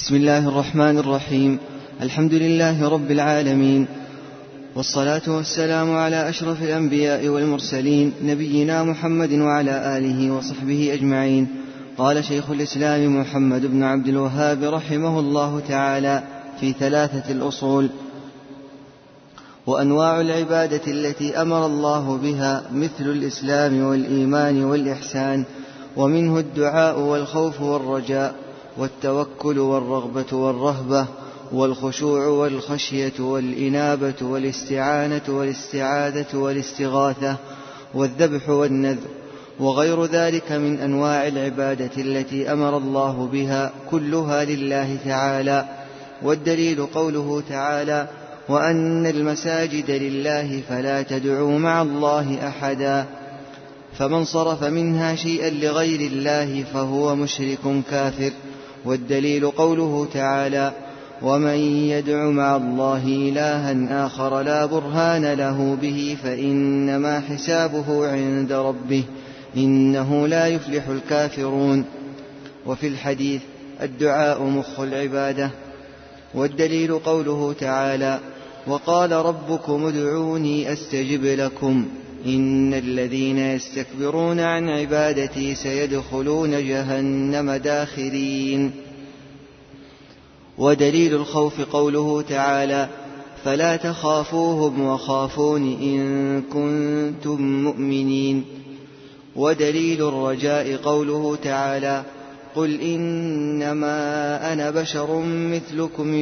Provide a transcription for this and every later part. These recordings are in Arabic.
بسم الله الرحمن الرحيم. الحمد لله رب العالمين، والصلاة والسلام على أشرف الأنبياء والمرسلين نبينا محمد وعلى آله وصحبه أجمعين. قال شيخ الإسلام محمد بن عبد الوهاب رحمه الله تعالى في 3 الأصول: وأنواع العبادة التي أمر الله بها مثل الإسلام والإيمان والإحسان، ومنه الدعاء والخوف والرجاء والتوكل والرغبة والرهبة والخشوع والخشية والإنابة والاستعانة والاستعاذة والاستغاثة والذبح والنذر وغير ذلك من أنواع العبادة التي أمر الله بها كلها لله تعالى. والدليل قوله تعالى: وأن المساجد لله فلا تدعوا مع الله أحدا. فمن صرف منها شيئا لغير الله فهو مشرك كافر. والدليل قوله تعالى: ومن يدع مع الله إلها آخر لا برهان له به فإنما حسابه عند ربه إنه لا يفلح الكافرون. وفي الحديث: الدعاء مخ العبادة. والدليل قوله تعالى: وقال ربكم ادعوني أستجب لكم إن الذين يستكبرون عن عبادتي سيدخلون جهنم داخرين. ودليل الخوف قوله تعالى: فلا تخافوهم وخافون إن كنتم مؤمنين. ودليل الرجاء قوله تعالى: قل إنما أنا بشر مثلكم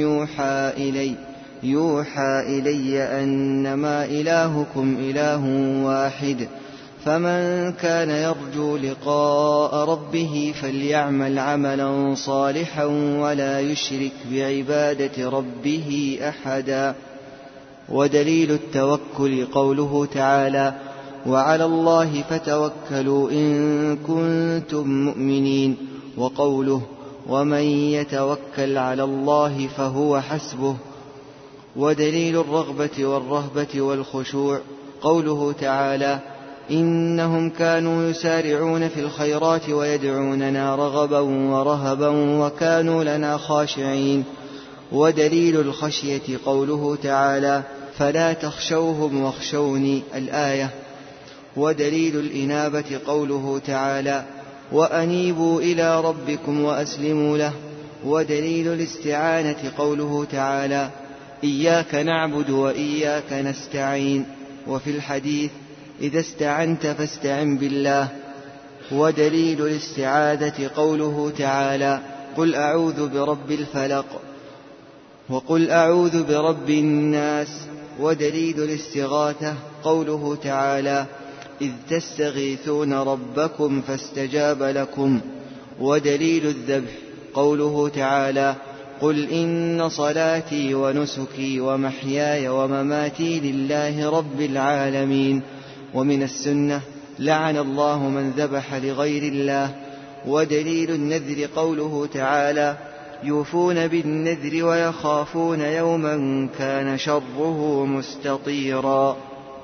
يوحى إلي أنما إلهكم إله واحد فمن كان يرجو لقاء ربه فليعمل عملا صالحا ولا يشرك بعبادة ربه أحدا. ودليل التوكل قوله تعالى: وعلى الله فتوكلوا إن كنتم مؤمنين. وقوله: ومن يتوكل على الله فهو حسبه. ودليل الرغبة والرهبة والخشوع قوله تعالى: إنهم كانوا يسارعون في الخيرات ويدعوننا رغبا ورهبا وكانوا لنا خاشعين. ودليل الخشية قوله تعالى: فلا تخشوهم واخشوني الآية. ودليل الإنابة قوله تعالى: وأنيبوا إلى ربكم وأسلموا له. ودليل الاستعانة قوله تعالى: إياك نعبد وإياك نستعين. وفي الحديث: إذا استعنت فاستعن بالله. ودليل الاستعاذة قوله تعالى: قل أعوذ برب الفلق وقل أعوذ برب الناس. ودليل الاستغاثة قوله تعالى: إذ تستغيثون ربكم فاستجاب لكم. ودليل الذبح قوله تعالى: قل إن صلاتي ونسكي ومحياي ومماتي لله رب العالمين. ومن السنة: لعن الله من ذبح لغير الله. ودليل النذر قوله تعالى: يوفون بالنذر ويخافون يوما كان شره مستطيرا.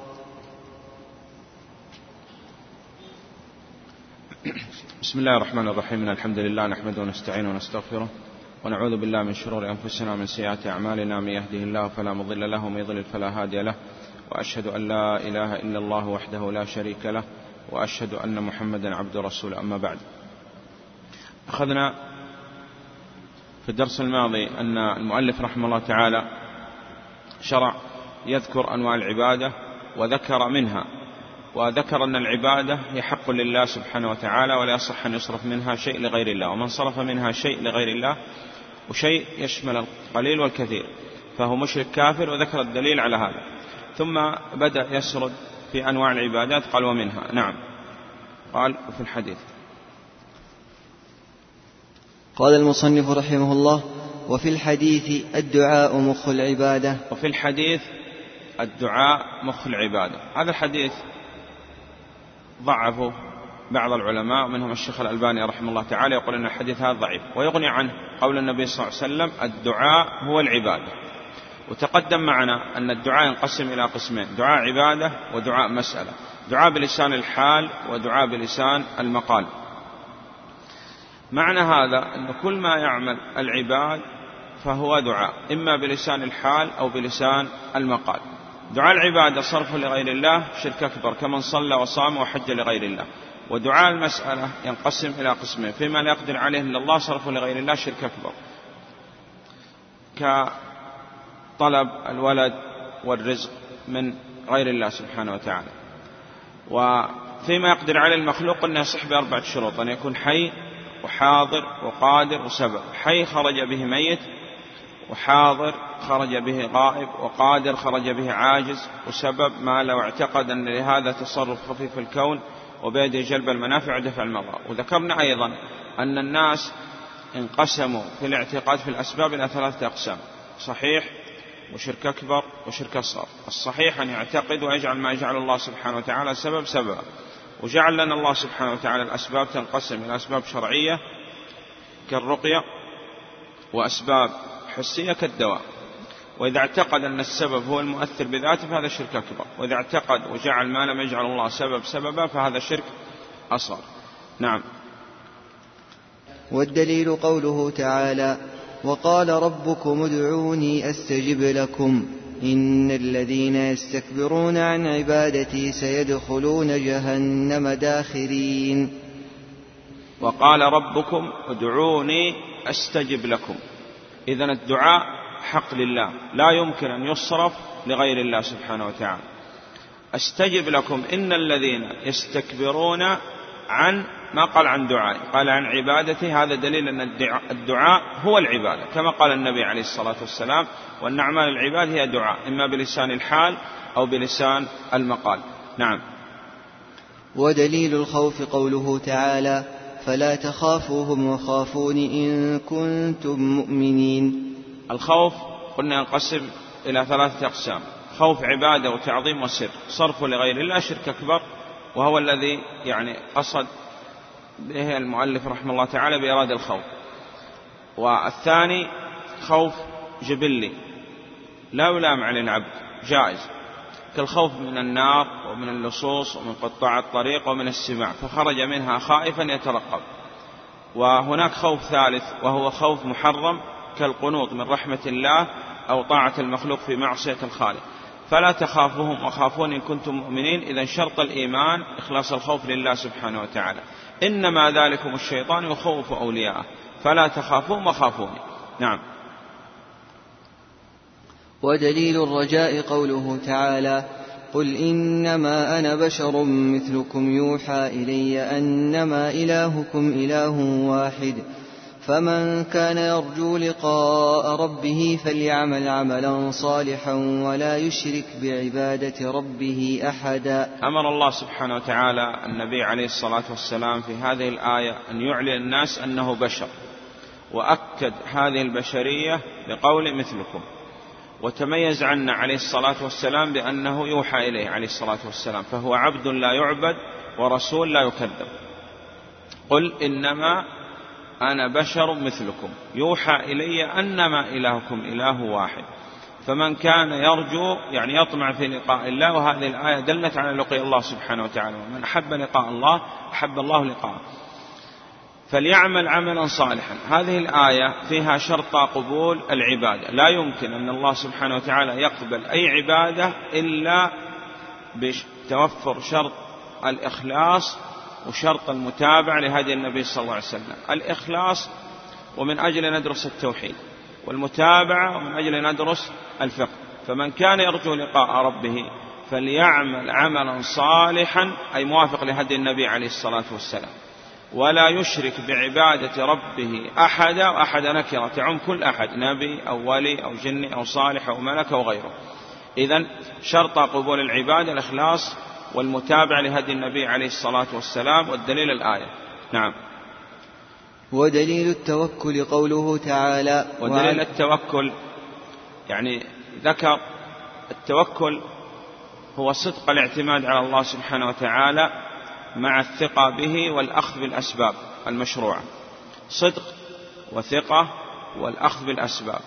بسم الله الرحمن الرحيم. الحمد لله نحمده ونستعينه ونستغفره ونعوذ بالله من شرور أنفسنا ومن سيئات أعمالنا. من يهده الله فلا مضل له ومن يضلل فلا هادي له. وأشهد أن لا إله إلا الله وحده لا شريك له وأشهد أن محمدا عبده ورسوله. أما بعد، أخذنا في الدرس الماضي أن المؤلف رحمه الله تعالى شرع يذكر أنواع العبادة وذكر منها، وذكر أن العبادة هي حق لله سبحانه وتعالى ولا يصح أن يصرف منها شيء لغير الله، ومن صرف منها شيء لغير الله وشيء يشمل القليل والكثير فهو مشرك كافر، وذكر الدليل على هذا. ثم بدأ يسرد في أنواع العبادات، قال ومنها. نعم، قال في الحديث. قال المصنف رحمه الله: وفي الحديث: الدعاء مخ العبادة. وفي الحديث: الدعاء مخ العبادة. هذا الحديث ضعفه بعض العلماء، منهم الشيخ الألباني رحمه الله تعالى، يقول أن الحديث هذا ضعيف، ويغني عنه قول النبي صلى الله عليه وسلم: الدعاء هو العبادة. وتقدم معنا أن الدعاء ينقسم إلى قسمين: دعاء عبادة ودعاء مسألة، دعاء بلسان الحال ودعاء بلسان المقال. معنى هذا أن كل ما يعمل العباد فهو دعاء، إما بلسان الحال أو بلسان المقال. دعاء العبادة صرف لغير الله شرك أكبر كمن صلى وصام وحج لغير الله. ودعاء المسألة ينقسم إلى قسمين: فيما لا يقدر عليه إلا الله صرف لغير الله شرك أكبر كطلب الولد والرزق من غير الله سبحانه وتعالى. وفيما يقدر عليه المخلوق أن يصح ب4 شروط: أن يكون حي وحاضر وقادر وسبب. حي خرج به ميت، وحاضر خرج به غائب، وقادر خرج به عاجز، وسبب ما لو اعتقد أن لهذا تصرف خفي في الكون وبيده جلب المنافع ودفع المضار. وذكرنا أيضا أن الناس انقسموا في الاعتقاد في الأسباب إلى 3 أقسام: صحيح وشرك أكبر وشرك أصغر. الصحيح أن يعتقد ويجعل ما يجعل الله سبحانه وتعالى سبب سببا، وجعل لنا الله سبحانه وتعالى الأسباب تنقسم إلى أسباب شرعية كالرقية، وأسباب حسية كالدواء. وإذا اعتقد أن السبب هو المؤثر بذاته فهذا شرك أكبر، وإذا اعتقد وجعل ما لم يجعل الله سبب سببا فهذا شرك أصغر. نعم. والدليل قوله تعالى: وقال ربكم ادعوني أستجب لكم إن الذين يستكبرون عن عبادتي سيدخلون جهنم داخرين. وقال ربكم ادعوني أستجب لكم. إذن الدعاء حق لله، لا يمكن أن يصرف لغير الله سبحانه وتعالى. أستجب لكم إن الذين يستكبرون عن، ما قال عن دعائي، قال عن عبادتي. هذا دليل أن الدعاء هو العبادة، كما قال النبي عليه الصلاة والسلام: وأن أعمال العباد هي دعاء، إما بلسان الحال أو بلسان المقال. نعم. ودليل الخوف قوله تعالى: فلا تخافوهم وخافون إن كنتم مؤمنين. الخوف قلنا ينقسم إلى 3 أقسام: خوف عبادة وتعظيم وسر، صرف لغير الله شرك أكبر، وهو الذي قصد به المؤلف رحمه الله تعالى بإرادة الخوف. والثاني خوف جبلي لا يلام على العبد، جائز، كالخوف من النار ومن اللصوص ومن قطاع الطريق ومن السباع، فخرج منها خائفا يترقب. وهناك خوف ثالث وهو خوف محرم كالقنوط من رحمة الله أو طاعة المخلوق في معصية الخالق. فلا تخافوهم وخافون إن كنتم مؤمنين. إذن شرط الإيمان إخلاص الخوف لله سبحانه وتعالى. إنما ذلكم الشيطان يخوف أولياءه فلا تخافوهم وخافوني. نعم. ودليل الرجاء قوله تعالى: قل إنما أنا بشر مثلكم يوحى إلي أنما إلهكم إله واحد فمن كان يرجو لقاء ربه فليعمل عملا صالحا ولا يشرك بعبادة ربه أحدا. أمر الله سبحانه وتعالى النبي عليه الصلاة والسلام في هذه الآية أن يعلن الناس أنه بشر، وأكد هذه البشرية بقول مثلكم، وتميز عنا عليه الصلاة والسلام بأنه يوحى إليه عليه الصلاة والسلام، فهو عبد لا يعبد ورسول لا يكذب. قل إنما أنا بشر مثلكم يوحى إلي أنما إلهكم إله واحد فمن كان يرجو يطمع في لقاء الله. وهذه الآية دلت على لقاء الله سبحانه وتعالى، ومن أحب لقاء الله أحب الله لقاءه فليعمل عملا صالحا. هذه الآية فيها شرط قبول العبادة، لا يمكن أن الله سبحانه وتعالى يقبل أي عبادة إلا بتوفر شرط الإخلاص وشرط المتابعة لهدي النبي صلى الله عليه وسلم. الإخلاص ومن أجل ندرس التوحيد، والمتابعة ومن أجل ندرس الفقه. فمن كان يرجو لقاء ربه فليعمل عملا صالحا أي موافق لهدي النبي عليه الصلاة والسلام، ولا يشرك بعبادة ربه أحدا. وأحد نكرة تعم كل أحد، نبي أو ولي أو جني أو صالح أو ملك أو غيره. إذن شرط قبول العبادة الإخلاص والمتابعة لهدي النبي عليه الصلاة والسلام. والدليل الآية. نعم. ودليل التوكل قوله تعالى: ودليل التوكل ذكر التوكل هو صدق الاعتماد على الله سبحانه وتعالى مع الثقة به والأخذ بالأسباب المشروعة. صدق وثقة والأخذ بالأسباب.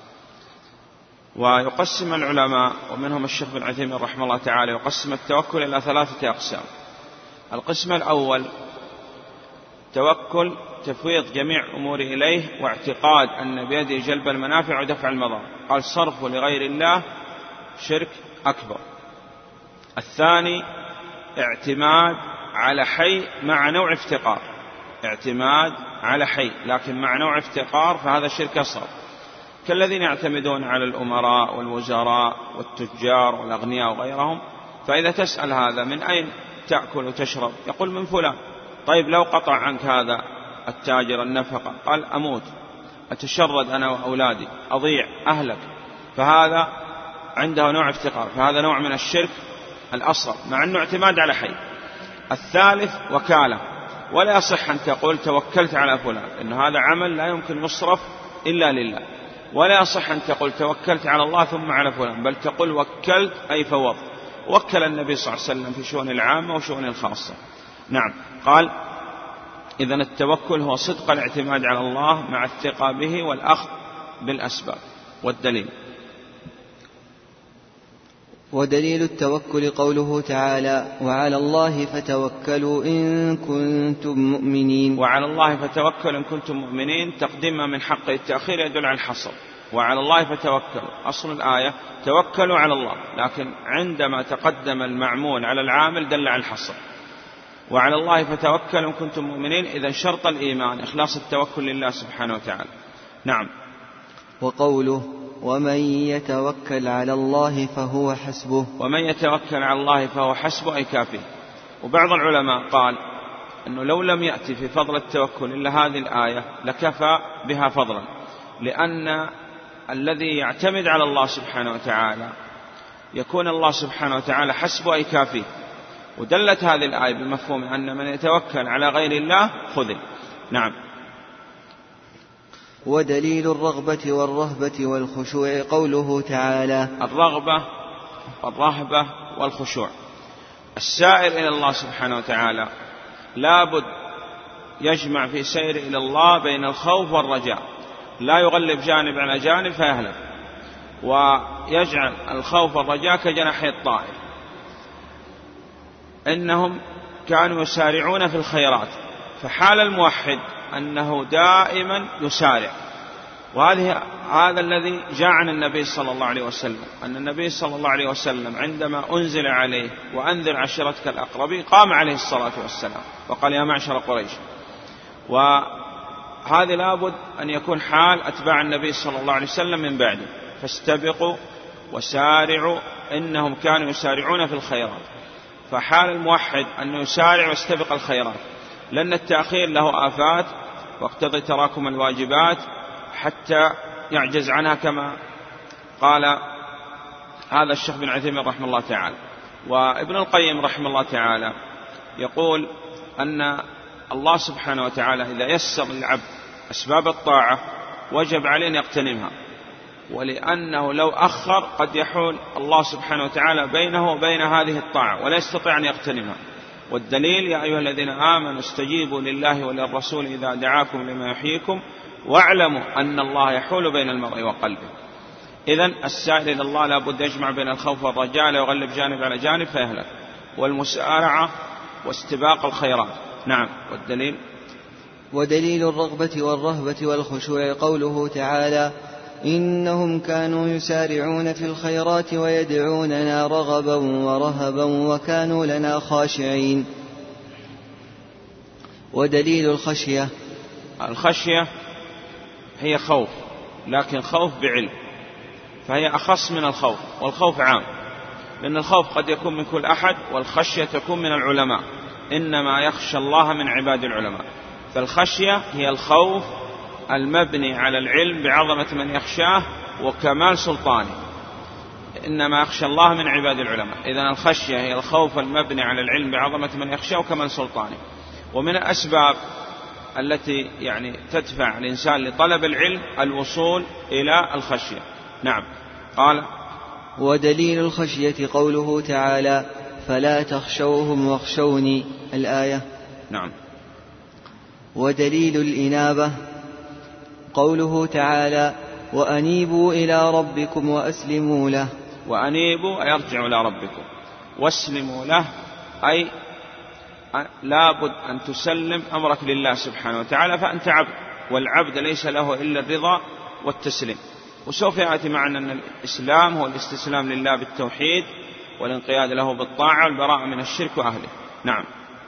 ويقسم العلماء ومنهم الشيخ بن عثيمين رحمه الله تعالى يقسم التوكل إلى 3 أقسام. القسم الأول التوكل تفويض جميع أمور إليه واعتقاد أن بيده جلب المنافع ودفع المضار. قال صرف لغير الله شرك أكبر. الثاني اعتماد على حي مع نوع افتقار، اعتماد على حي لكن مع نوع افتقار، فهذا شرك أصغر، كالذين يعتمدون على الأمراء والوزراء والتجار والأغنياء وغيرهم. فإذا تسأل هذا من أين تأكل وتشرب؟ يقول من فلان. طيب لو قطع عنك هذا التاجر النفقة، قال أموت، أتشرد أنا وأولادي، أضيع، أهلك، فهذا عنده نوع افتقار، فهذا نوع من الشرك الأصغر مع أنه اعتماد على حي. الثالث وكالة، ولا يصح أن تقول توكلت على فلان، إن هذا عمل لا يمكن يصرف إلا لله. ولا يصح أن تقول توكلت على الله ثم على فلان، بل تقول وكلت أي فوض. وكل النبي صلى الله عليه وسلم في شؤون العامة وشؤون الخاصة. نعم. قال إذن التوكل هو صدق الاعتماد على الله مع الثقة به والأخذ بالأسباب. والدليل ودليل التوكل قوله تعالى وعلى الله فتوكلوا إن كنتم مؤمنين. وعلى الله فتوكلوا إن كنتم مؤمنين تقديم من حق التأخير يدل على الحصر. وعلى الله فتوكلوا، أصل الآية توكلوا على الله، لكن عندما تقدم المعمول على العامل دل على الحصر. وعلى الله فتوكلوا إن كنتم مؤمنين، إذن شرط الإيمان إخلاص التوكل لله سبحانه وتعالى. نعم. وقوله ومن يتوكل على الله فهو حسبه. ومن يتوكل على الله فهو حسبه أي كافيه. وبعض العلماء قال أنه لو لم يأتي في فضل التوكل إلا هذه الآية لكفى بها فضلا، لأن الذي يعتمد على الله سبحانه وتعالى يكون الله سبحانه وتعالى حسبه أي كافيه. ودلت هذه الآية بمفهوم أن من يتوكل على غير الله خذل. نعم. ودليل الرغبة والرهبة والخشوع قوله تعالى الرغبة والرهبة والخشوع. السائر إلى الله سبحانه وتعالى لابد يجمع في سير إلى الله بين الخوف والرجاء، لا يغلب جانب على جانب فيهلك، ويجعل الخوف والرجاء كجناحي الطائر. إنهم كانوا يسارعون في الخيرات، فحال الموحد أنه دائما يسارع. هذا الذي جاء عن النبي صلى الله عليه وسلم، أن النبي صلى الله عليه وسلم عندما أنزل عليه وأنذر عشيرتك الأقربين قام عليه الصلاة والسلام وقال يا معشر قريش. وهذا لابد أن يكون حال أتباع النبي صلى الله عليه وسلم من بعده، فاستبقوا وسارعوا، إنهم كانوا يسارعون في الخيرات. فحال الموحد أنه يسارع ويستبق الخيرات، لأن التأخير له آفات واقتضي تراكم الواجبات حتى يعجز عنها، كما قال هذا الشيخ بن عثيمين رحمه الله تعالى. وابن القيم رحمه الله تعالى يقول أن الله سبحانه وتعالى إذا يسر للعبد أسباب الطاعة وجب عليه أن يغتنمها، ولأنه لو أخر قد يحول الله سبحانه وتعالى بينه وبين هذه الطاعة ولا يستطيع أن يغتنمها. والدليل يا أيها الذين آمنوا استجيبوا لله وللرسول إذا دعاكم لما يحييكم واعلموا أن الله يحول بين المرء وقلبه. إذن السائل إلى الله لابد يجمع بين الخوف والرجاء، لا يغلب جانب على جانب فيهلك، والمسارعة واستباق الخيرات. نعم. والدليل ودليل الرغبة والرهبة والخشوع قوله تعالى إنهم كانوا يسارعون في الخيرات ويدعوننا رغبا ورهبا وكانوا لنا خاشعين. ودليل الخشية هي خوف، لكن خوف بعلم، فهي أخص من الخوف، والخوف عام، لأن الخوف قد يكون من كل أحد، والخشية تكون من العلماء، إنما يخشى الله من عباد العلماء. فالخشية هي الخوف المبني على العلم بعظمة من يخشاه وكمال سلطانه، إنما يخشى الله من عباد العلماء. إذن الخشية هي الخوف المبني على العلم بعظمة من يخشاه وكمال سلطانه. ومن الأسباب التي تدفع الإنسان لطلب العلم الوصول إلى الخشية. نعم. قال ودليل الخشية قوله تعالى فلا تخشوهم واخشوني الآية. نعم. ودليل الإنابة قوله تعالى وأنيبوا إلى ربكم وأسلموا له. وأنيبوا أي ارجعوا إلى ربكم، واسلموا له أي لابد أن تسلم أمرك لله سبحانه وتعالى، فأنت عبد، والعبد ليس له إلا الرضا والتسليم. وسوف يأتي معنا أن الإسلام هو الاستسلام لله بالتوحيد والانقياد له بالطاعة والبراءة من الشرك وأهله. نعم.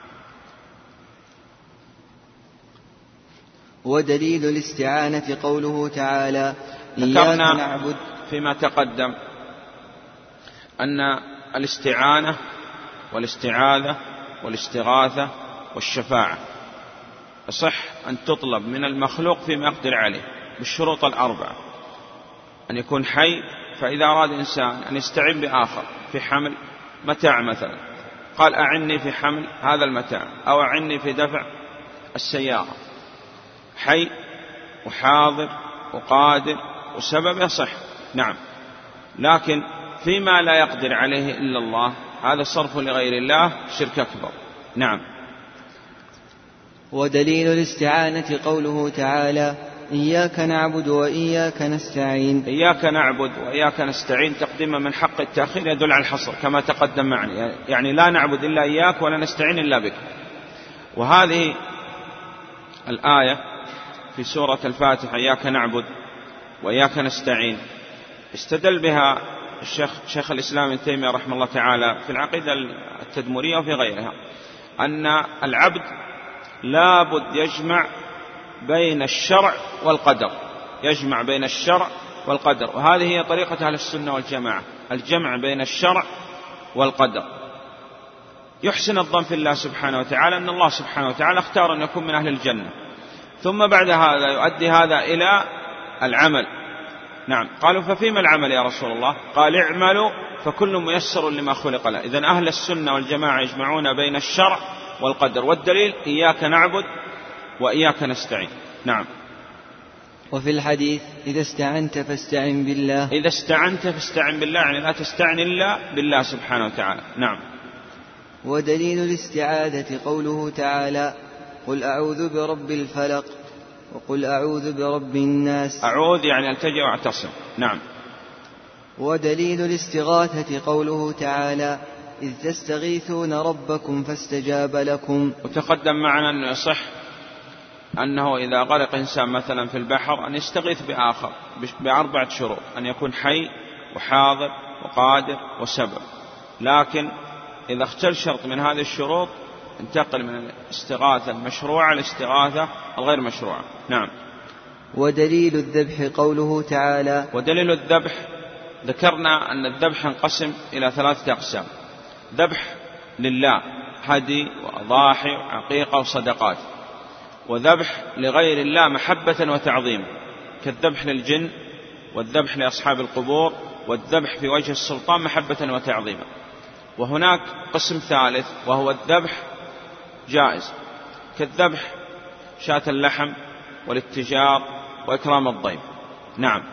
ودليل الاستعانة قوله تعالى ذكرنا فيما تقدم أن الاستعانة والاستعاذة والاستغاثة والشفاعة يصح أن تطلب من المخلوق فيما يقدر عليه بالشروط الأربعة: أن يكون حي، فإذا أراد إنسان أن يستعين بآخر في حمل متاع مثلا، قال أعني في حمل هذا المتاع أو أعني في دفع السيارة، حي وحاضر وقادر وسبب يصح. نعم. لكن فيما لا يقدر عليه إلا الله هذا صرف لغير الله شرك أكبر. نعم. ودليل الاستعانة قوله تعالى إياك نعبد وإياك نستعين. إياك نعبد وإياك نستعين تقديما من حق التأخير يدل على الحصر كما تقدم معنا، يعني لا نعبد إلا إياك ولا نستعين إلا بك. وهذه الآية في سورة الفاتحة إياك نعبد وإياك نستعين استدل بها شيخ الإسلام ابن تيمية رحمه الله تعالى في العقيدة التدمرية وفي غيرها، أن العبد لابد يجمع بين الشرع والقدر، يجمع بين الشرع والقدر، وهذه هي طريقة أهل السنة والجماعة، الجمع بين الشرع والقدر. يحسن الظن في الله سبحانه وتعالى أن الله سبحانه وتعالى اختار أن يكون من أهل الجنة، ثم بعد هذا يؤدي هذا إلى العمل. نعم. قالوا ففيما العمل يا رسول الله؟ قال اعملوا فكل ميسر لما خلق له. إذن أهل السنة والجماعة يجمعون بين الشرع والقدر، والدليل إياك نعبد وإياك نستعين. نعم. وفي الحديث إذا استعنت فاستعن بالله. إذا استعنت فاستعن بالله، يعني لا تستعن إلا بالله سبحانه وتعالى. نعم. ودليل الاستعاذة قوله تعالى قل أعوذ برب الفلق وقل أعوذ برب الناس. أعوذ يعني التجئ واعتصم. نعم. ودليل الاستغاثة قوله تعالى إذ تستغيثون ربكم فاستجاب لكم. وتقدم معنا أنه يصح أنه إذا غرق إنسان مثلا في البحر أن يستغيث بآخر بأربعة شروط: أن يكون حي وحاضر وقادر وسبب. لكن إذا اختل شرط من هذه الشروط انتقل من الاستغاثة المشروعة للاستغاثة الغير مشروعة. نعم. ودليل الذبح قوله تعالى. ودليل الذبح ذكرنا أن الذبح ينقسم إلى 3 أقسام: ذبح لله هدي وأضاحي وعقيقة وصدقات، وذبح لغير الله محبة وتعظيما كالذبح للجن والذبح لأصحاب القبور والذبح في وجه السلطان محبة وتعظيما. وهناك قسم ثالث وهو الذبح جائز كالذبح شاة اللحم والاتجار وإكرام الضيف. نعم.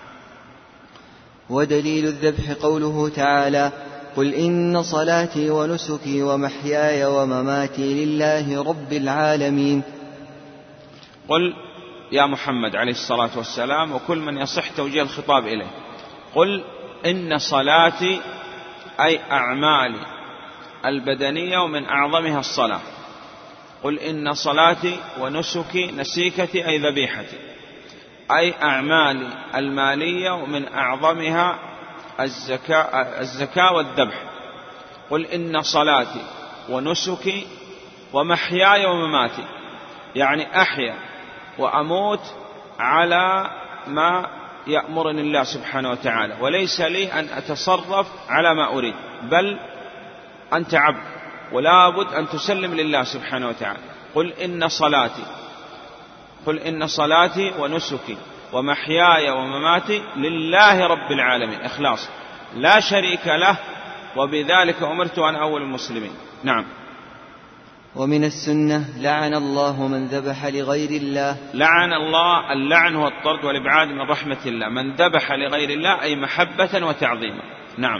ودليل الذبح قوله تعالى قل إن صلاتي ونسكي ومحياي ومماتي لله رب العالمين. قل يا محمد عليه الصلاة والسلام وكل من يصح توجيه الخطاب إليه، قل إن صلاتي أي أعمالي البدنية ومن أعظمها الصلاة. قل إن صلاتي ونسكي نسيكتي أي ذبيحتي أي أعمالي المالية ومن أعظمها الزكاة والذبح. قل إن صلاتي ونسكي ومحياي ومماتي، يعني أحيا وأموت على ما يأمرني الله سبحانه وتعالى، وليس لي أن أتصرف على ما أريد، بل أنت عبد ولا بد أن تسلم لله سبحانه وتعالى. قل إن صلاتي ونسكي ومحياي ومماتي لله رب العالمين، إخلاص لا شريك له، وبذلك أمرت أن أول المسلمين. نعم. ومن السنة لعن الله من ذبح لغير الله. لعن الله، اللعن هو الطرد والإبعاد من رحمة الله، من ذبح لغير الله أي محبة وتعظيما. نعم.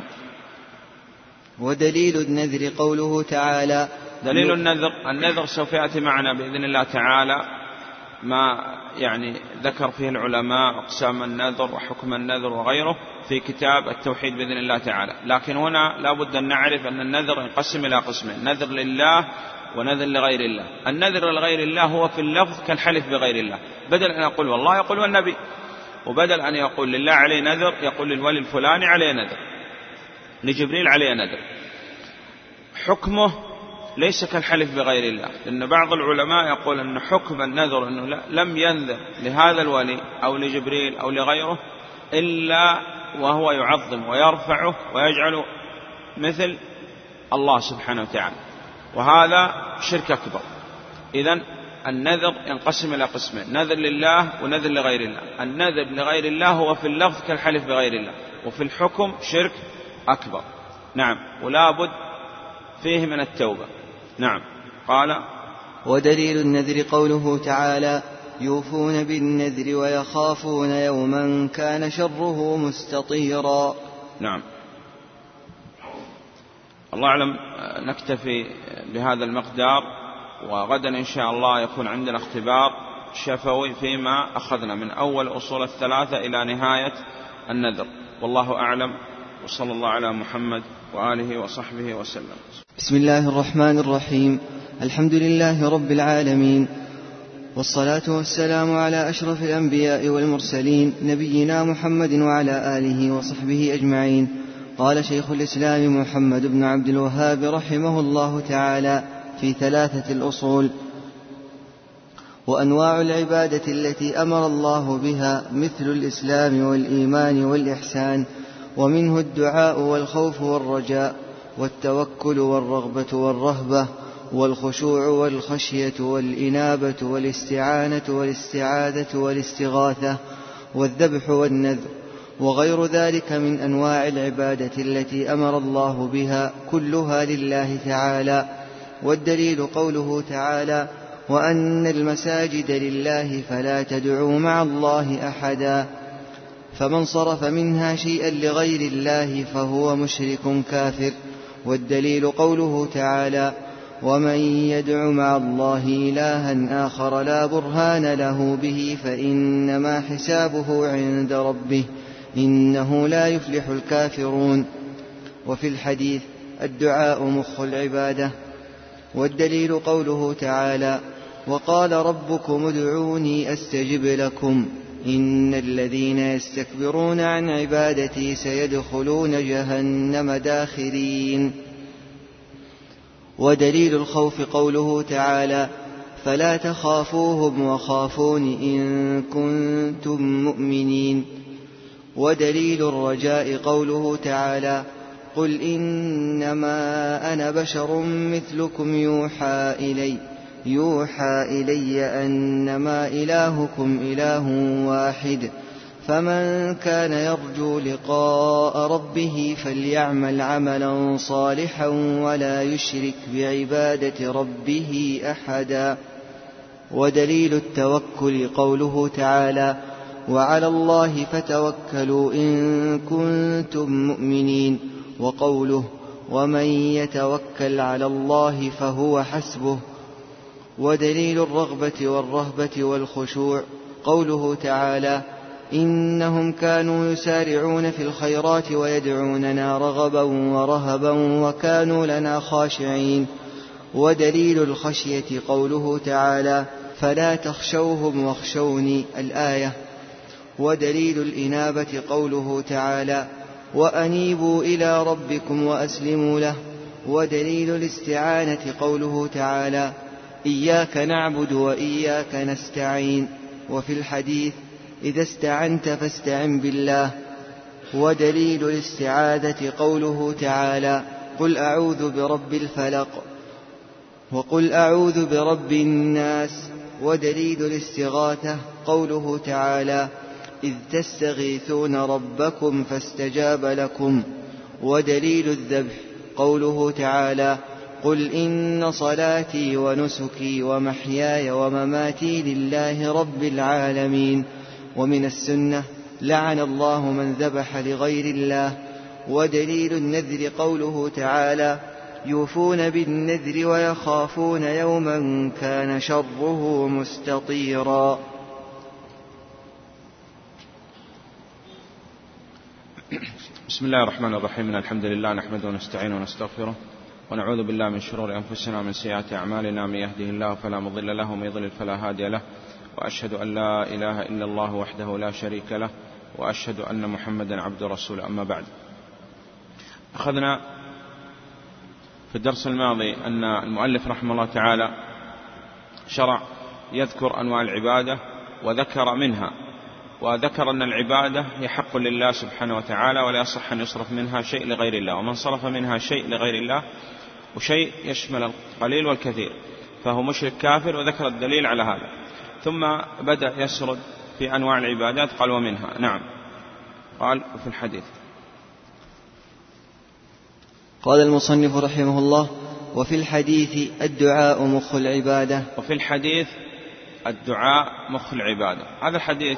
ودليل النذر قوله تعالى. دليل النذر سوف يأتي معنا بإذن الله تعالى ما يعني ذكر فيه العلماء أقسام النذر وحكم النذر وغيره في كتاب التوحيد بإذن الله تعالى. لكن هنا لا بد أن نعرف أن النذر ينقسم إلى قسمين: نذر لله ونذر لغير الله. النذر لغير الله هو في اللفظ كالحلف بغير الله، بدل أن يقول والله يقول والنبي، وبدل أن يقول لله عليه نذر يقول للولي الفلاني عليه نذر، لجبريل عليه نذر. حكمه ليس كالحلف بغير الله، لأن بعض العلماء يقول أن حكم النذر أنه لم ينذر لهذا الولي أو لجبريل أو لغيره إلا وهو يعظم ويرفعه ويجعله مثل الله سبحانه وتعالى، وهذا شرك أكبر. إذن النذر ينقسم إلى قسمين: نذر لله ونذر لغير الله. النذر لغير الله هو في اللفظ كالحلف بغير الله، وفي الحكم شرك أكبر. نعم، ولا بد فيه من التوبة. نعم. قال: ودليل النذر قوله تعالى: يوفون بالنذر ويخافون يوما كان شره مستطيرا. نعم. الله أعلم، نكتفي بهذا المقدار، وغدا إن شاء الله يكون عندنا اختبار شفوي فيما أخذنا من أول أصول الثلاثة إلى نهاية النذر، والله أعلم، وصلى الله على محمد وآله وصحبه وسلم. بسم الله الرحمن الرحيم. الحمد لله رب العالمين، والصلاة والسلام على أشرف الأنبياء والمرسلين نبينا محمد وعلى آله وصحبه أجمعين. قال شيخ الإسلام محمد بن عبد الوهاب رحمه الله تعالى في 3 الأصول: وأنواع العبادة التي أمر الله بها مثل الإسلام والإيمان والإحسان، ومنه الدعاء والخوف والرجاء والتوكل والرغبة والرهبة والخشوع والخشية والإنابة والاستعانة والاستعاذة والاستغاثة والذبح والنذر وغير ذلك من أنواع العبادة التي أمر الله بها كلها لله تعالى. والدليل قوله تعالى: وأن المساجد لله فلا تدعوا مع الله أحدا. فمن صرف منها شيئا لغير الله فهو مشرك كافر. والدليل قوله تعالى: ومن يدع مع الله إلها آخر لا برهان له به فإنما حسابه عند ربه إنه لا يفلح الكافرون. وفي الحديث: الدعاء مخ العبادة. والدليل قوله تعالى: وقال ربكم ادعوني أستجب لكم إن الذين يستكبرون عن عبادتي سيدخلون جهنم داخرين. ودليل الخوف قوله تعالى: فلا تخافوهم وخافون إن كنتم مؤمنين. ودليل الرجاء قوله تعالى: قل إنما أنا بشر مثلكم يوحى إلي أنما إلهكم إله واحد فمن كان يرجو لقاء ربه فليعمل عملا صالحا ولا يشرك بعبادة ربه أحدا. ودليل التوكل قوله تعالى: وعلى الله فتوكلوا إن كنتم مؤمنين. وقوله: ومن يتوكل على الله فهو حسبه. ودليل الرغبة والرهبة والخشوع قوله تعالى: إنهم كانوا يسارعون في الخيرات ويدعوننا رغبا ورهبا وكانوا لنا خاشعين. ودليل الخشية قوله تعالى: فلا تخشوهم واخشوني الآية. ودليل الإنابة قوله تعالى: وأنيبوا إلى ربكم وأسلموا له. ودليل الاستعانة قوله تعالى: إياك نعبد وإياك نستعين. وفي الحديث: إذا استعنت فاستعن بالله. ودليل الاستعاذة قوله تعالى: قل أعوذ برب الفلق وقل أعوذ برب الناس. ودليل الاستغاثة قوله تعالى: إذ تستغيثون ربكم فاستجاب لكم. ودليل الذبح قوله تعالى: قل إن صلاتي ونسكي ومحياي ومماتي لله رب العالمين. ومن السنة: لعن الله من ذبح لغير الله. ودليل النذر قوله تعالى: يوفون بالنذر ويخافون يوما كان شره مستطيرا. بسم الله الرحمن الرحيم. الحمد لله نحمده ونستعينه ونستغفره ونعوذ بالله من شرور أنفسنا ومن سيئات أعمالنا، من يهده الله فلا مضل له ومن يضلل فلا هادي له، وأشهد أن لا إله إلا الله وحده لا شريك له، وأشهد أن محمدا عبده ورسوله. أما بعد، أخذنا في الدرس الماضي أن المؤلف رحمه الله تعالى شرع يذكر أنواع العبادة وذكر منها، وذكر أن العبادة هي حق لله سبحانه وتعالى، ولا يصح أن يصرف منها شيء لغير الله، ومن صرف منها شيء لغير الله، وشيء يشمل القليل والكثير، فهو مشرك كافر، وذكر الدليل على هذا. ثم بدأ يسرد في أنواع العبادات، قال ومنها. نعم، قال في الحديث. قال المصنف رحمه الله: وفي الحديث الدعاء مخ العبادة. وفي الحديث الدعاء مخ العبادة. هذا الحديث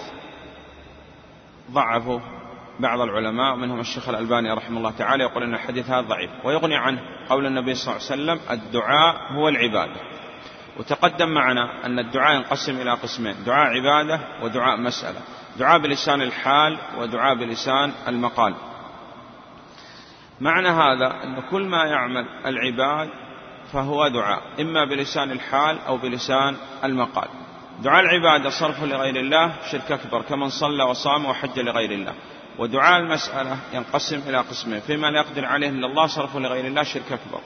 ضعفه بعض العلماء، منهم الشيخ الألباني رحمه الله تعالى، يقول أن الحديث هذا ضعيف، ويغني عنه قول النبي صلى الله عليه وسلم: الدعاء هو العبادة. وتقدم معنا أن الدعاء ينقسم إلى قسمين: دعاء عبادة ودعاء مسألة، دعاء بلسان الحال ودعاء بلسان المقال. معنى هذا أن كل ما يعمل العباد فهو دعاء، إما بلسان الحال أو بلسان المقال. دعاء العبادة صرفه لغير الله شرك أكبر، كمن صلى وصام وحج لغير الله. ودعاء المسألة ينقسم إلى قسمين: فيما لا يقدر عليه إلا الله صرفه لغير الله شرك أكبر،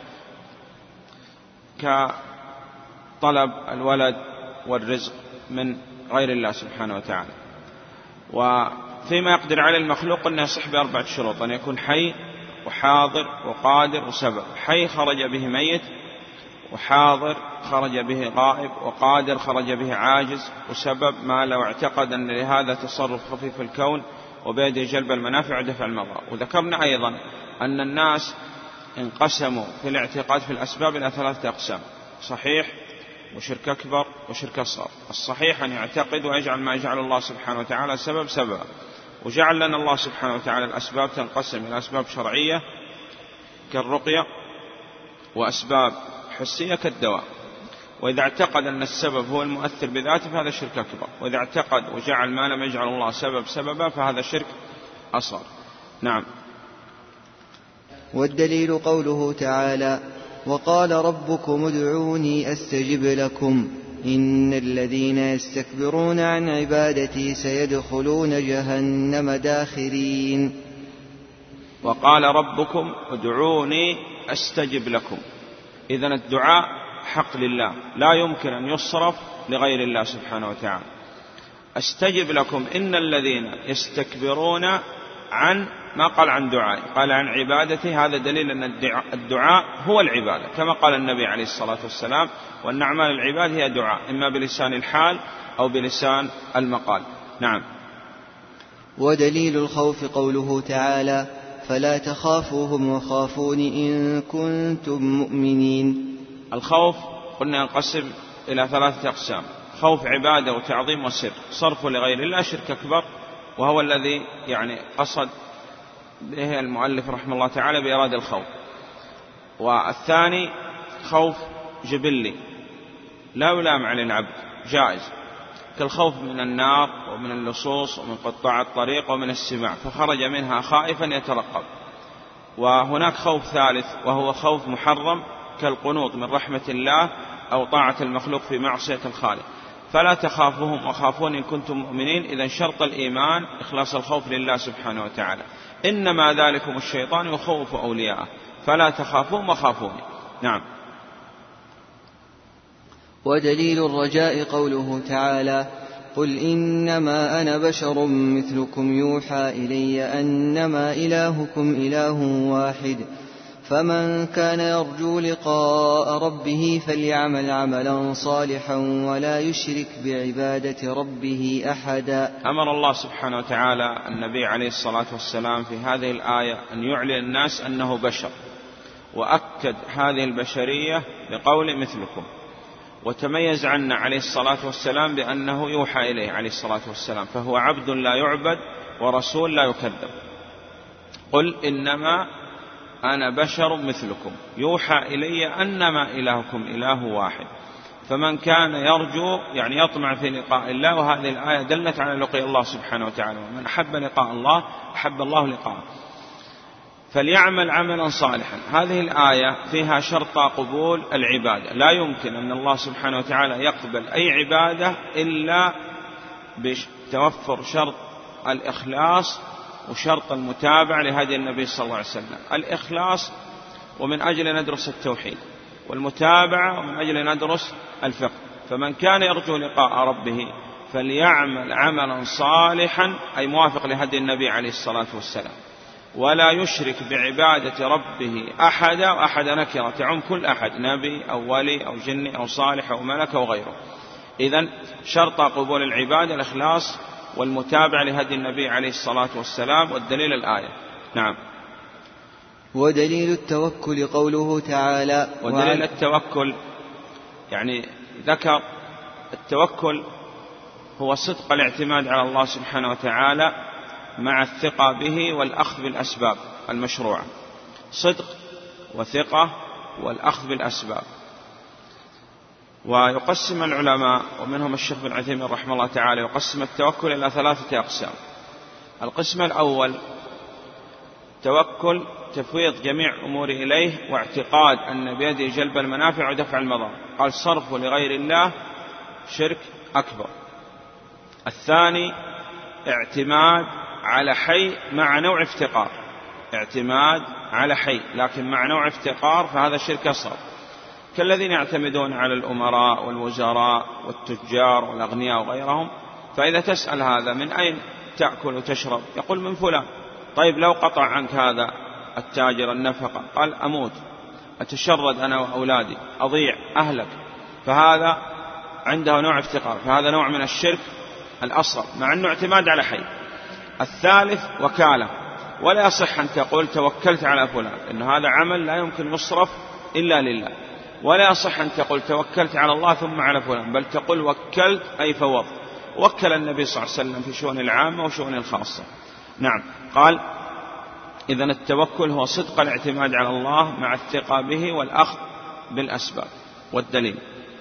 كطلب الولد والرزق من غير الله سبحانه وتعالى. وفيما يقدر عليه المخلوق أنه يصح ب4 شروط: أن يكون حي وحاضر وقادر وسبب. حي خرج به ميت، وحاضر خرج به غائب، وقادر خرج به عاجز، وسبب ما لو اعتقد أن لهذا تصرف خفي في الكون وبيده جلب المنافع ودفع المضار. وذكرنا أيضا أن الناس انقسموا في الاعتقاد في الأسباب إلى 3 أقسام: صحيح وشرك أكبر وشرك أصغر. الصحيح أن يعتقد ويجعل ما يجعل الله سبحانه وتعالى سبب سببا، وجعل لنا الله سبحانه وتعالى الأسباب تنقسم إلى أسباب شرعية كالرقية، وأسباب حسية كالدواء. وإذا اعتقد أن السبب هو المؤثر بذاته فهذا شرك أكبر، وإذا اعتقد وجعل ما لم يجعل الله سبب سببا فهذا شرك أصغر. نعم. والدليل قوله تعالى: وقال ربكم ادعوني أستجب لكم إن الذين يستكبرون عن عبادتي سيدخلون جهنم داخرين. وقال ربكم ادعوني أستجب لكم. إذن الدعاء حق لله، لا يمكن أن يصرف لغير الله سبحانه وتعالى. أستجب لكم إن الذين يستكبرون عن، ما قال عن دعائي، قال عن عبادتي. هذا دليل أن الدعاء هو العبادة، كما قال النبي عليه الصلاة والسلام: وأن أعمال العباد هي دعاء، إما بلسان الحال أو بلسان المقال. نعم. ودليل الخوف قوله تعالى: فلا تخافوهم وخافون إن كنتم مؤمنين. الخوف قلنا ينقسم إلى 3 أقسام: خوف عبادة وتعظيم وسر، صرفه لغير الله شرك أكبر، وهو الذي قصد به المؤلف رحمه الله تعالى بإرادة الخوف. والثاني خوف جبلي لا يلام على العبد، جائز، كالخوف من النار ومن اللصوص ومن قطاع الطريق ومن السماع، فخرج منها خائفا يترقب. وهناك خوف ثالث وهو خوف محرم، كالقنوط من رحمة الله أو طاعة المخلوق في معصية الخالق. فلا تخافوهم وخافون إن كنتم مؤمنين. إذن شرط الإيمان إخلاص الخوف لله سبحانه وتعالى. إنما ذلكم الشيطان يخوف أولياءه فلا تخافوهم وخافوني. نعم. ودليل الرجاء قوله تعالى: قل إنما أنا بشر مثلكم يوحى إلي أنما إلهكم إله واحد فمن كان يرجو لقاء ربه فليعمل عملا صالحا ولا يشرك بعبادة ربه أحدا. أمر الله سبحانه وتعالى النبي عليه الصلاة والسلام في هذه الآية أن يعلن الناس أنه بشر، وأكد هذه البشرية بقول مثلكم، وتميز عنا عليه الصلاة والسلام بأنه يوحى إليه عليه الصلاة والسلام، فهو عبد لا يعبد ورسول لا يكذب. قل إنما أنا بشر مثلكم يوحى إلي أنما إلهكم إله واحد فمن كان يرجو يعني يطمع في لقاء الله. وهذه الآية دلت على لقاء الله سبحانه وتعالى، ومن أحب لقاء الله أحب الله لقاءه. فليعمل عملا صالحا. هذه الآية فيها شرط قبول العبادة، لا يمكن أن الله سبحانه وتعالى يقبل أي عبادة إلا بتوفر شرط الإخلاص وشرط المتابعة لهدي النبي صلى الله عليه وسلم. الإخلاص ومن أجل ندرس التوحيد، والمتابعة ومن أجل ندرس الفقه. فمن كان يرجو لقاء ربه فليعمل عملا صالحا، أي موافق لهدي النبي عليه الصلاة والسلام، ولا يشرك بعبادة ربه أحدا. وأحد نكرة تعم كل أحد، نبي أو ولي أو جني أو صالح أو ملك أو غيره. إذن شرط قبول العبادة الإخلاص والمتابعة لهدي النبي عليه الصلاة والسلام. والدليل الآية. نعم. ودليل التوكل قوله تعالى. ودليل التوكل يعني ذكر التوكل هو صدق الاعتماد على الله سبحانه وتعالى مع الثقة به والأخذ بالأسباب المشروعة. صدق وثقة والأخذ بالأسباب. ويقسم العلماء ومنهم الشيخ بن عثيمين رحمه الله تعالى يقسم التوكل إلى 3 أقسام. القسم الأول توكل تفويض جميع أمور إليه واعتقاد أن بيده جلب المنافع ودفع المضار، قال صرفه لغير الله شرك أكبر. الثاني اعتماد على حي مع نوع افتقار، اعتماد على حي لكن مع نوع افتقار، فهذا شرك أصغر، كالذين يعتمدون على الأمراء والوزراء والتجار والأغنياء وغيرهم. فإذا تسأل هذا من أين تأكل وتشرب، يقول من فلان. طيب لو قطع عنك هذا التاجر النفقة، قال أموت، أتشرد أنا وأولادي، أضيع، أهلك. فهذا عنده نوع افتقار، فهذا نوع من الشرك الأصغر مع أنه اعتماد على حي. الثالث وكالة، ولا يصح أن تقول توكلت على فلان، إن هذا عمل لا يمكن يصرف إلا لله. ولا يصح أن تقول توكلت على الله ثم على فلان، بل تقول وكلت أي فوض. وكل النبي صلى الله عليه وسلم في شؤون العامة وشؤون الخاصة. نعم. قال إذن التوكل هو صدق الاعتماد على الله مع الثقة به والأخذ بالأسباب. والدليل.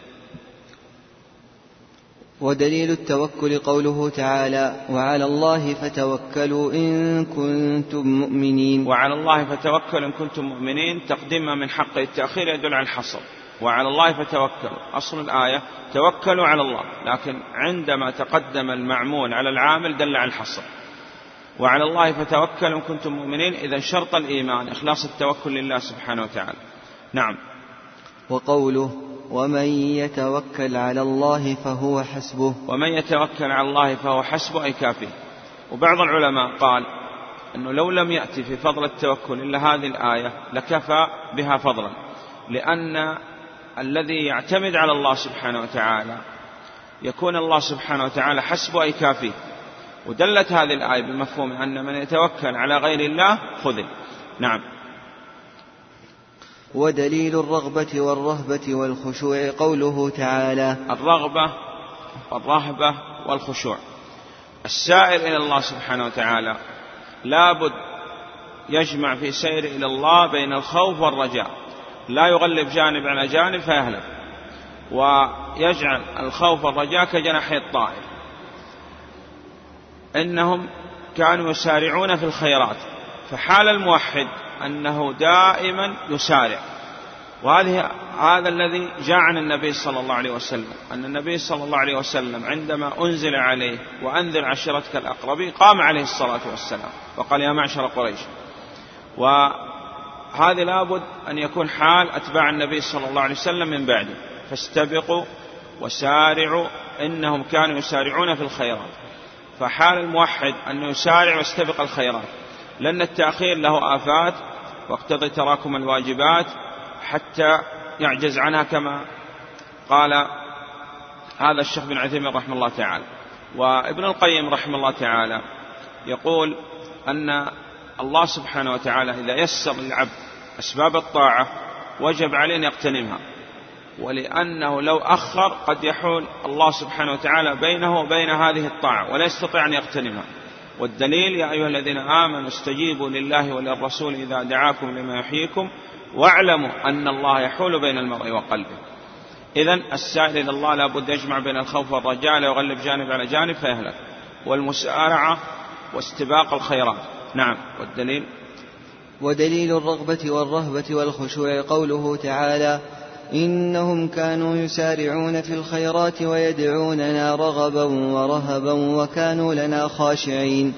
ودليل التوكل قوله تعالى وعلى الله فتوكلوا إن كنتم مؤمنين. وعلى الله فتوكلوا إن كنتم مؤمنين تقديم من حق التأخير يدل على الحصر. وعلى الله فتوكلوا، أصل الآية توكلوا على الله، لكن عندما تقدم المعمول على العامل دل على الحصر. وعلى الله فتوكلوا إن كنتم مؤمنين، إذا شرط الإيمان إخلاص التوكل لله سبحانه وتعالى. نعم. وقوله ومن يتوكل على الله فهو حسبه. ومن يتوكل على الله فهو حسبه أي كافيه. وبعض العلماء قال أنه لو لم يأتي في فضل التوكل إلا هذه الآية لكفى بها فضلا، لأن الذي يعتمد على الله سبحانه وتعالى يكون الله سبحانه وتعالى حسبه أي كافيه. ودلت هذه الآية بمفهوم أن من يتوكل على غير الله خذل. نعم. ودليل الرغبة والرهبة والخشوع قوله تعالى الرغبة والرهبة والخشوع. السائر إلى الله سبحانه وتعالى لابد يجمع في سير إلى الله بين الخوف والرجاء، لا يغلب جانب على جانب فيهلك، ويجعل الخوف والرجاء كجناحي الطائر. إنهم كانوا يسارعون في الخيرات، فحال الموحد أنه دائما يسارع. هذا الذي جاء عن النبي صلى الله عليه وسلم، أن النبي صلى الله عليه وسلم عندما أنزل عليه وأنذر عشيرتك الأقربين قام عليه الصلاة والسلام وقال يا معشر قريش. وهذا لابد أن يكون حال أتباع النبي صلى الله عليه وسلم من بعده، فاستبقوا وسارعوا، إنهم كانوا يسارعون في الخيرات. فحال الموحد أنه يسارع ويستبق الخيرات، لأن التأخير له آفات واقتضي تراكم الواجبات حتى يعجز عنها، كما قال هذا الشيخ بن عثيمين رحمه الله تعالى. وابن القيم رحمه الله تعالى يقول أن الله سبحانه وتعالى إذا يسر للعبد أسباب الطاعة وجب عليه أن يقتنمها، ولأنه لو أخر قد يحول الله سبحانه وتعالى بينه وبين هذه الطاعة ولا يستطيع أن يقتنمها. والدليل يا أيها الذين آمنوا استجيبوا لله وللرسول إذا دعاكم لما يحييكم واعلموا أن الله يحول بين المرء وقلبه. إذن السائل إلى الله لابد يجمع بين الخوف والرجاء، لا يغلب جانب على جانب فيهلك، والمسارعة واستباق الخيرات. نعم. والدليل ودليل الرغبة والرهبة والخشوع قوله تعالى: إنهم كانوا يسارعون في الخيرات ويدعوننا رغبا ورهبا وكانوا لنا خاشعين.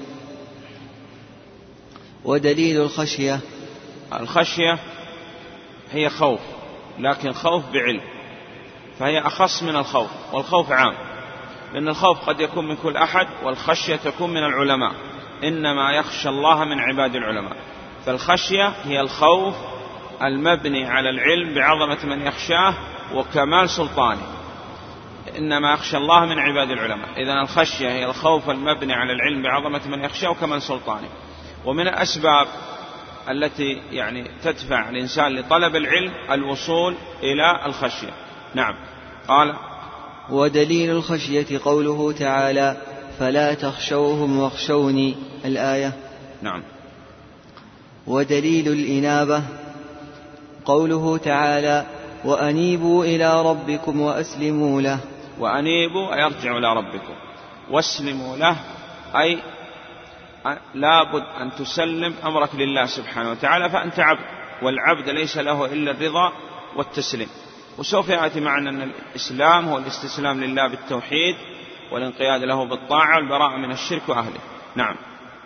ودليل الخشية: الخشية هي خوف، لكن خوف بعلم، فهي أخص من الخوف، والخوف عام، لأن الخوف قد يكون من كل أحد، والخشية تكون من العلماء، إنما يخشى الله من عباد العلماء. فالخشية هي الخوف المبني على العلم بعظمة من يخشاه وكمال سلطانه، إنما يخشى الله من عباد العلماء. إذن الخشية هي الخوف المبني على العلم بعظمة من يخشاه وكمال سلطانه. ومن الأسباب التي تدفع الإنسان لطلب العلم الوصول إلى الخشية. نعم. قال: ودليل الخشية قوله تعالى: فلا تخشوهم واخشوني، الآية. نعم. ودليل الإنابة قوله تعالى: وأنيبوا إلى ربكم وأسلموا له. وأنيبوا أي ارجعوا إلى ربكم، واسلموا له أي لابد أن تسلم أمرك لله سبحانه وتعالى، فأنت عبد، والعبد ليس له إلا الرضا والتسليم. وسوف يأتي معنا أن الإسلام هو الاستسلام لله بالتوحيد والانقياد له بالطاعة والبراءة من الشرك وأهله. نعم.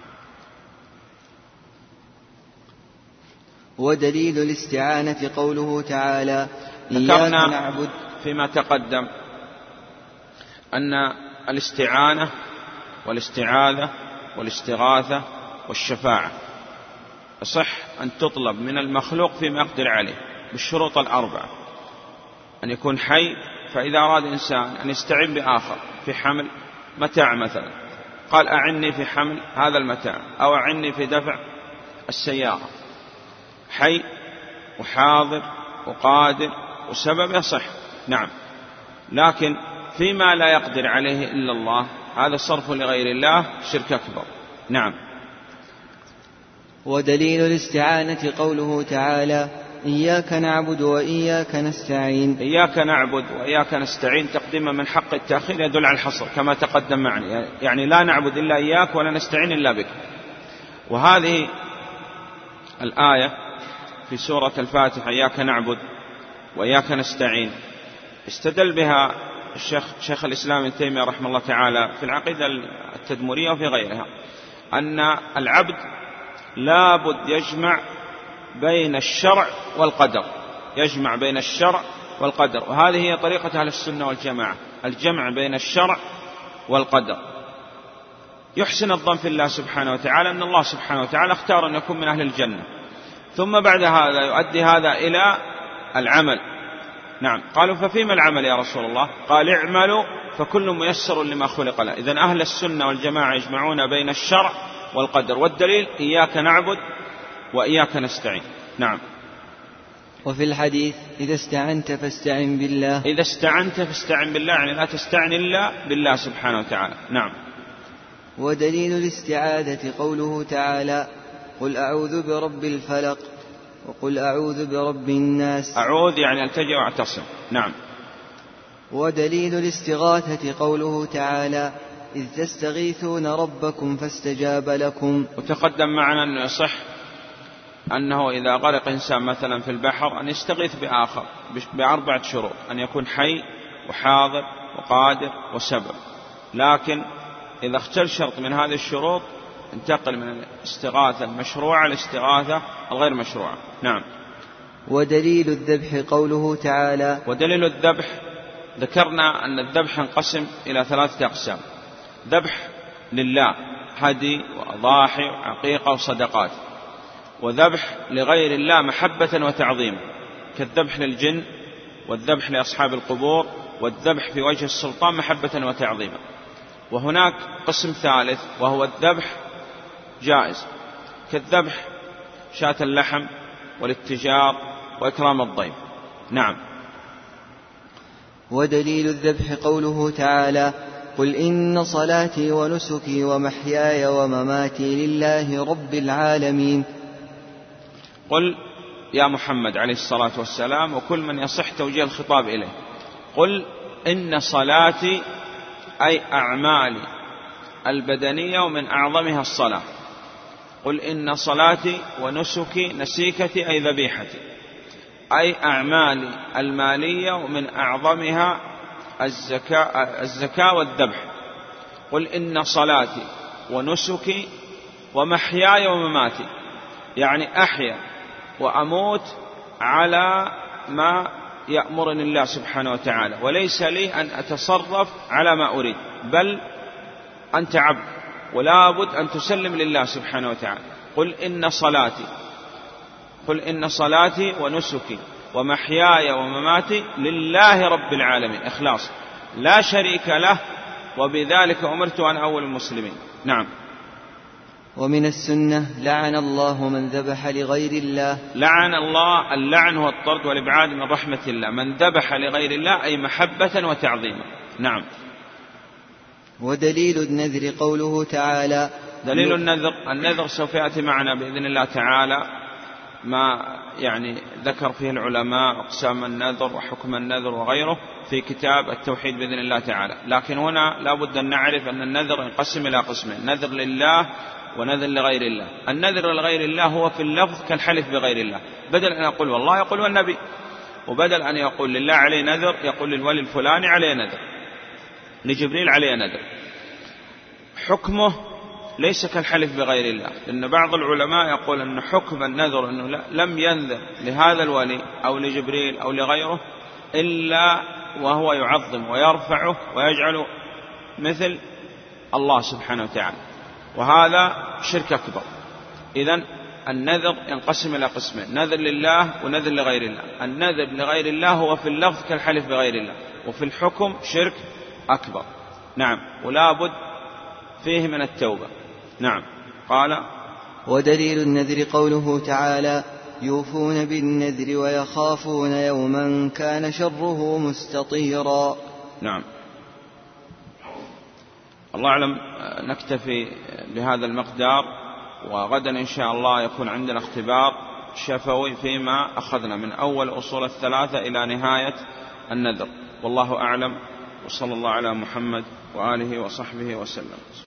ودليل الاستعانة قوله تعالى: ذكرنا نعبد فيما تقدم أن الاستعانة والاستعاذة والاستغاثة والشفاعة يصح أن تطلب من المخلوق فيما يقدر عليه بالشروط الأربعة: أن يكون حي، فإذا أراد إنسان أن يستعين بآخر في حمل متاع مثلا، قال: أعني في حمل هذا المتاع، أو أعني في دفع السيارة، حي وحاضر وقادر وسبب يصح. نعم. لكن فيما لا يقدر عليه إلا الله، هذا صرف لغير الله شرك أكبر. نعم. ودليل الاستعانة قوله تعالى: إياك نعبد وإياك نستعين. إياك نعبد وإياك نستعين تقديما من حق التأخير يدل على الحصر كما تقدم معنا، يعني لا نعبد إلا إياك ولا نستعين إلا بك. وهذه الآية في سورة الفاتحة: إياك نعبد وإياك نستعين، استدل بها شيخ الإسلام ابن تيمية رحمه الله تعالى في العقيدة التدمرية وفي غيرها، أن العبد لابد يجمع بين الشرع والقدر، يجمع بين الشرع والقدر، وهذه هي طريقة أهل السنة والجماعة، الجمع بين الشرع والقدر. يحسن الظن في الله سبحانه وتعالى أن الله سبحانه وتعالى اختار أن يكون من أهل الجنة، ثم بعد هذا يؤدي هذا إلى العمل. نعم. قالوا: ففيما العمل يا رسول الله؟ قال: اعملوا فكل ميسر لما خلق له. إذن أهل السنة والجماعة يجمعون بين الشرع والقدر، والدليل: إياك نعبد وإياك نستعين. نعم. وفي الحديث: إذا استعنت فاستعن بالله. إذا استعنت فاستعن بالله، يعني لا تستعن إلا بالله سبحانه وتعالى. نعم. ودليل الاستعاذة قوله تعالى: قل أعوذ برب الفلق وقل أعوذ برب الناس. أعوذ يعني التجئ واعتصم. نعم. ودليل الاستغاثة قوله تعالى: إذ تستغيثون ربكم فاستجاب لكم. وتقدم معنا أنه يصح أنه إذا غرق إنسان مثلا في البحر أن يستغيث بآخر ب4 شروط: أن يكون حي وحاضر وقادر وسبب. لكن إذا اختل شرط من هذه الشروط انتقل من الاستغاثة المشروعة للاستغاثة الغير مشروعة. نعم. ودليل الذبح قوله تعالى: ودليل الذبح، ذكرنا أن الذبح ينقسم إلى 3 أقسام: ذبح لله، هدي وأضاحي وعقيقة وصدقات، وذبح لغير الله محبة وتعظيما، كالذبح للجن والذبح لأصحاب القبور والذبح في وجه السلطان محبة وتعظيما. وهناك قسم ثالث وهو الذبح جائز، كالذبح شاة اللحم والاتجار وإكرام الضيف. نعم. ودليل الذبح قوله تعالى: قل إن صلاتي ونسكي ومحياي ومماتي لله رب العالمين. قل يا محمد عليه الصلاة والسلام وكل من يصح توجيه الخطاب إليه: قل إن صلاتي أي أعمالي البدنية ومن أعظمها الصلاة، قل إن صلاتي ونسكي نسيكتي أي ذبيحتي، أي أعمالي المالية ومن أعظمها الزكاة والذبح. قل إن صلاتي ونسكي ومحياي ومماتي، يعني أحيا وأموت على ما يأمرني الله سبحانه وتعالى، وليس لي أن أتصرف على ما أريد، بل أنت عبد ولا بد أن تسلم لله سبحانه وتعالى. قل إن صلاتي ونسكي ومحياي ومماتي لله رب العالمين، إخلاص لا شريك له، وبذلك أمرت أن أول المسلمين. نعم. ومن السنة لعن الله من ذبح لغير الله. لعن الله، اللعن هو الطرد والإبعاد من رحمة الله، من ذبح لغير الله أي محبة وتعظيما. نعم. ودليل النذر قوله تعالى. دليل النذر سوف يأتي معنا بإذن الله تعالى، ما يعني ذكر فيه العلماء أقسام النذر وحكم النذر وغيره في كتاب التوحيد بإذن الله تعالى. لكن هنا لا بد أن نعرف أن النذر ينقسم إلى قسمين: نذر لله ونذر لغير الله. النذر لغير الله هو في اللفظ كالحلف بغير الله، بدل أن يقول والله يقول والنبي، وبدل أن يقول لله عليه نذر يقول للولي الفلاني عليه نذر، لجبريل عليه نذر. حكمه ليس كالحلف بغير الله، لأن بعض العلماء يقول أن حكم النذر أنه لم ينذر لهذا الولي أو لجبريل أو لغيره إلا وهو يعظم ويرفعه ويجعله مثل الله سبحانه وتعالى، وهذا شرك أكبر. إذن النذر ينقسم إلى قسمين: نذر لله ونذر لغير الله. النذر لغير الله هو في اللفظ كالحلف بغير الله، وفي الحكم شرك أكبر. نعم. ولا بد فيه من التوبة. نعم. قال: ودليل النذر قوله تعالى: يوفون بالنذر ويخافون يوما كان شره مستطيرا. نعم. الله أعلم، نكتفي بهذا المقدار، وغدا إن شاء الله يكون عندنا اختبار شفوي فيما أخذنا من أول أصول الثلاثة إلى نهاية النذر. والله أعلم، وصلى الله على محمد وآله وصحبه وسلم.